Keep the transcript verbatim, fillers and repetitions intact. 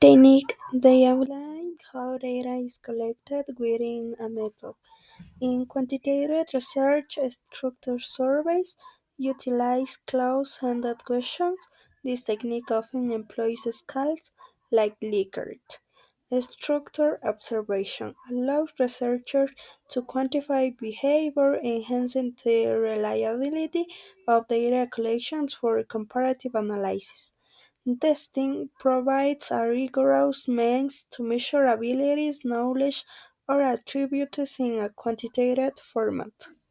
technique, they outline how data is collected within a method. In quantitative research, structured surveys utilize close-ended questions. This technique often employs scales like Likert. Structured observation allows researchers to quantify behavior, enhancing the reliability of data collections for comparative analysis. Testing provides a rigorous means to measure abilities, knowledge, or attributes in a quantitative format.